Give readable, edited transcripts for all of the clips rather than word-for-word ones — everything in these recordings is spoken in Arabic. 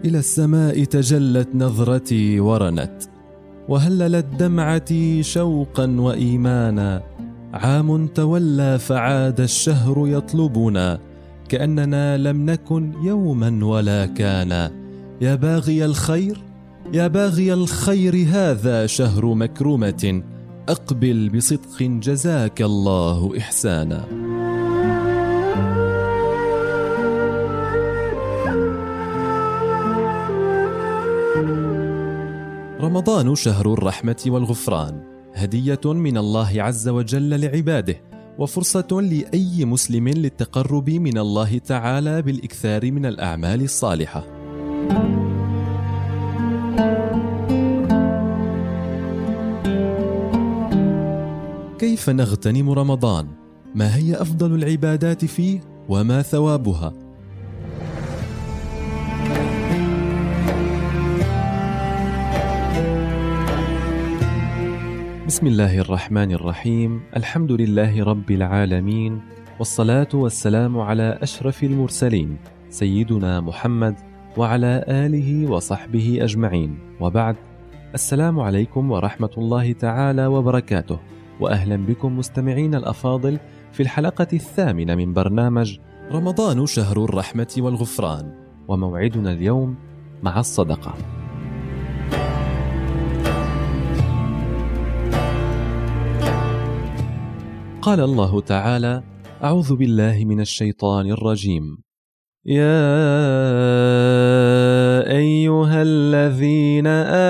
إلى السماء تجلت نظرتي ورنت، وهللت دمعتي شوقا وإيمانا. عام تولى فعاد الشهر يطلبنا، كأننا لم نكن يوما ولا كان. يا باغي الخير، يا باغي الخير، هذا شهر مكرمة، أقبل بصدق جزاك الله إحسانا. رمضان شهر الرحمة والغفران، هدية من الله عز وجل لعباده، وفرصة لأي مسلم للتقرب من الله تعالى بالإكثار من الأعمال الصالحة. كيف نغتنم رمضان؟ ما هي أفضل العبادات فيه؟ وما ثوابها؟ بسم الله الرحمن الرحيم. الحمد لله رب العالمين، والصلاة والسلام على أشرف المرسلين سيدنا محمد وعلى آله وصحبه أجمعين، وبعد. السلام عليكم ورحمة الله تعالى وبركاته، وأهلا بكم مستمعين الأفاضل في الحلقة 8 من برنامج رمضان شهر الرحمة والغفران، وموعدنا اليوم مع الصدقة. قال الله تعالى: أعوذ بالله من الشيطان الرجيم. يا أيها الذين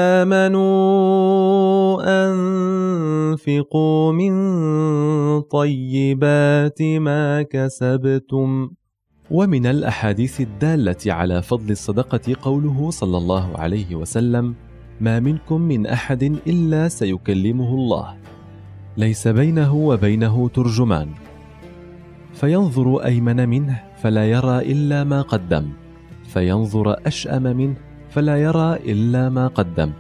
آمنوا أنفقوا من طيبات ما كسبتم. ومن الأحاديث الدالة على فضل الصدقة قوله صلى الله عليه وسلم: ما منكم من أحد إلا سيكلمه الله، ليس بينه وبينه ترجمان، فينظر أيمن منه فلا يرى إلا ما قدم، فينظر أشأم منه فلا يرى إلا ما قدم،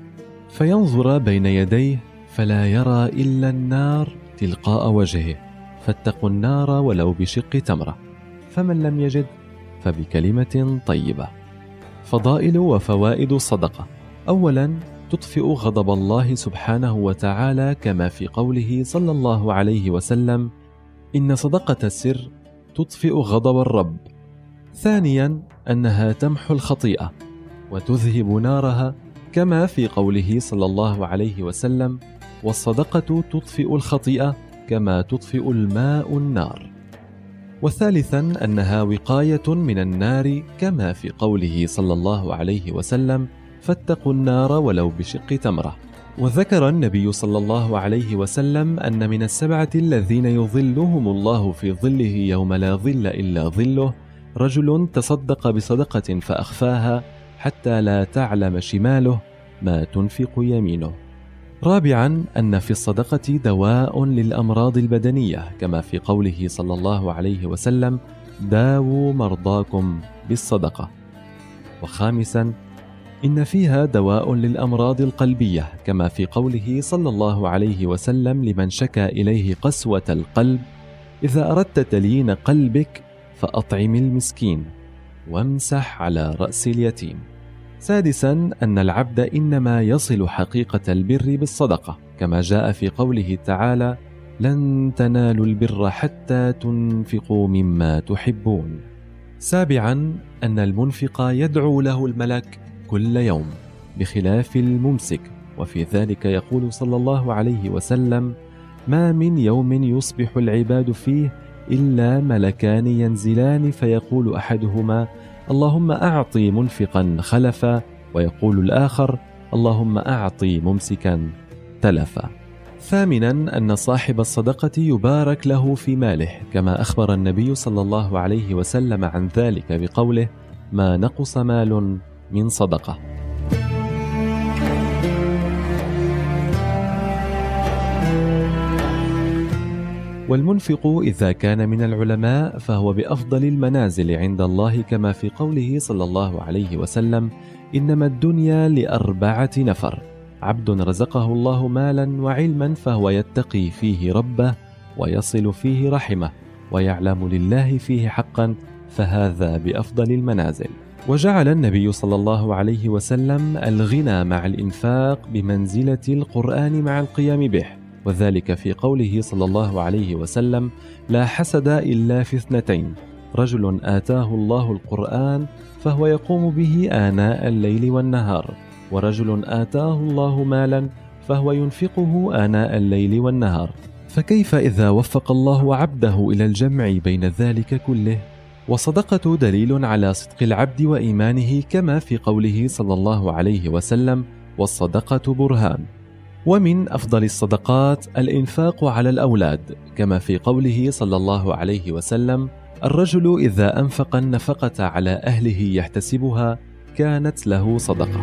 فينظر بين يديه فلا يرى إلا النار تلقاء وجهه، فاتقوا النار ولو بشق تمرة، فمن لم يجد فبكلمة طيبة. فضائل وفوائد الصدقة: أولا، تطفئ غضب الله سبحانه وتعالى، كما في قوله صلى الله عليه وسلم: إن صدقة السر تطفئ غضب الرب. ثانيا، أنها تمحو الخطيئة وتذهب نارها، كما في قوله صلى الله عليه وسلم: والصدقة تطفئ الخطيئة كما تطفئ الماء النار. وثالثا، أنها وقاية من النار، كما في قوله صلى الله عليه وسلم: فاتقوا النار ولو بشق تمرة. وذكر النبي صلى الله عليه وسلم أن من 7 الذين يظلهم الله في ظله يوم لا ظل إلا ظله: رجل تصدق بصدقة فأخفاها حتى لا تعلم شماله ما تنفق يمينه. رابعا، أن في الصدقة دواء للأمراض البدنية، كما في قوله صلى الله عليه وسلم: داووا مرضاكم بالصدقة. وخامسا، إن فيها دواء للأمراض القلبية، كما في قوله صلى الله عليه وسلم لمن شكى إليه قسوة القلب: إذا أردت تليين قلبك فأطعم المسكين وامسح على رأس اليتيم. سادسا، أن العبد إنما يصل حقيقة البر بالصدقة، كما جاء في قوله تعالى: لن تنالوا البر حتى تنفقوا مما تحبون. سابعا، أن المنفق يدعو له الملك كل يوم بخلاف الممسك، وفي ذلك يقول صلى الله عليه وسلم: ما من يوم يصبح العباد فيه إلا ملكان ينزلان، فيقول أحدهما: اللهم أعطي منفقا خلفا، ويقول الآخر: اللهم أعطي ممسكا تلفا. ثامنا، أن صاحب الصدقة يبارك له في ماله، كما أخبر النبي صلى الله عليه وسلم عن ذلك بقوله: ما نقص مال من صدقة. والمنفق إذا كان من العلماء فهو بأفضل المنازل عند الله، كما في قوله صلى الله عليه وسلم: إنما الدنيا ل4 نفر: عبد رزقه الله مالا وعلما فهو يتقي فيه ربه ويصل فيه رحمه ويعلم لله فيه حقا، فهذا بأفضل المنازل. وجعل النبي صلى الله عليه وسلم الغنى مع الإنفاق بمنزلة القرآن مع القيام به، وذلك في قوله صلى الله عليه وسلم: لا حسد إلا في اثنتين، رجل آتاه الله القرآن فهو يقوم به آناء الليل والنهار، ورجل آتاه الله مالا فهو ينفقه آناء الليل والنهار. فكيف إذا وفق الله عبده إلى الجمع بين ذلك كله؟ والصدقة دليل على صدق العبد وإيمانه، كما في قوله صلى الله عليه وسلم: والصدقة برهان. ومن أفضل الصدقات الإنفاق على الأولاد، كما في قوله صلى الله عليه وسلم: الرجل إذا أنفق النفقة على أهله يحتسبها كانت له صدقة.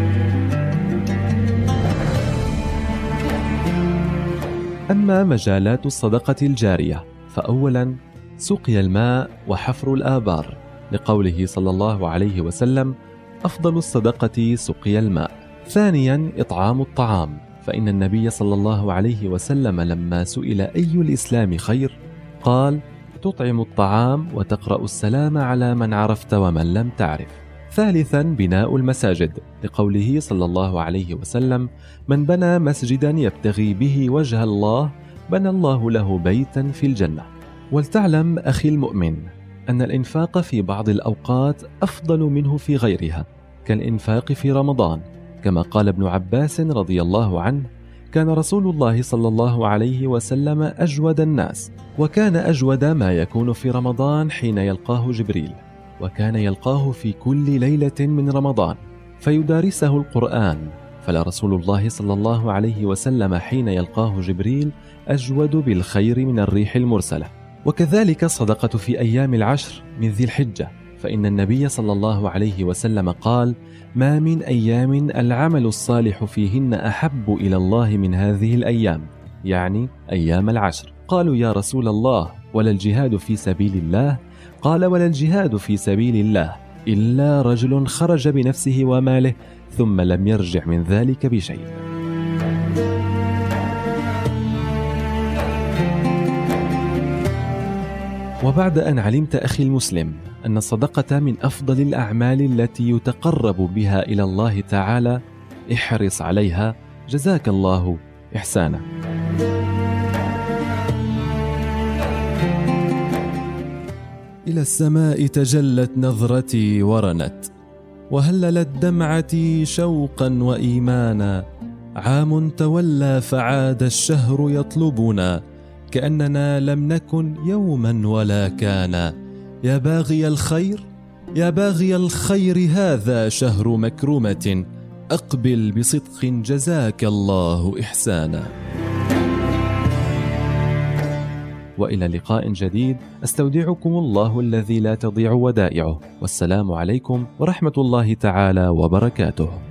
أما مجالات الصدقة الجارية، فأولا سقي الماء وحفر الآبار، لقوله صلى الله عليه وسلم: أفضل الصدقة سقي الماء. ثانيا إطعام الطعام، فإن النبي صلى الله عليه وسلم لما سئل أي الإسلام خير قال: تطعم الطعام وتقرأ السلام على من عرفت ومن لم تعرف. ثالثا بناء المساجد، لقوله صلى الله عليه وسلم: من بنى مسجدا يبتغي به وجه الله بنى الله له بيتا في الجنة. ولتعلم أخي المؤمن أن الإنفاق في بعض الأوقات أفضل منه في غيرها، كالإنفاق في رمضان، كما قال ابن عباس رضي الله عنه: كان رسول الله صلى الله عليه وسلم أجود الناس، وكان أجود ما يكون في رمضان حين يلقاه جبريل، وكان يلقاه في كل ليلة من رمضان فيدارسه القرآن، فلرسول الله صلى الله عليه وسلم حين يلقاه جبريل أجود بالخير من الريح المرسلة. وكذلك الصدقة في أيام العشر من ذي الحجة، فإن النبي صلى الله عليه وسلم قال: ما من أيام العمل الصالح فيهن أحب إلى الله من هذه الأيام، يعني أيام العشر. قالوا: يا رسول الله، ولا الجهاد في سبيل الله؟ قال: ولا الجهاد في سبيل الله إلا رجل خرج بنفسه وماله ثم لم يرجع من ذلك بشيء. وبعد أن علمت أخي المسلم أن الصدقة من أفضل الأعمال التي يتقرب بها إلى الله تعالى، احرص عليها، جزاك الله إحسانا. إلى السماء تجلت نظرتي ورنت، وهللت دمعتي شوقا وإيمانا، عام تولى فعاد الشهر يطلبنا، كأننا لم نكن يوما ولا كان. يا باغي الخير، يا باغي الخير، هذا شهر مكرمة، أقبل بصدق جزاك الله إحسانا. وإلى لقاء جديد، أستودعكم الله الذي لا تضيع ودائعه، والسلام عليكم ورحمة الله تعالى وبركاته.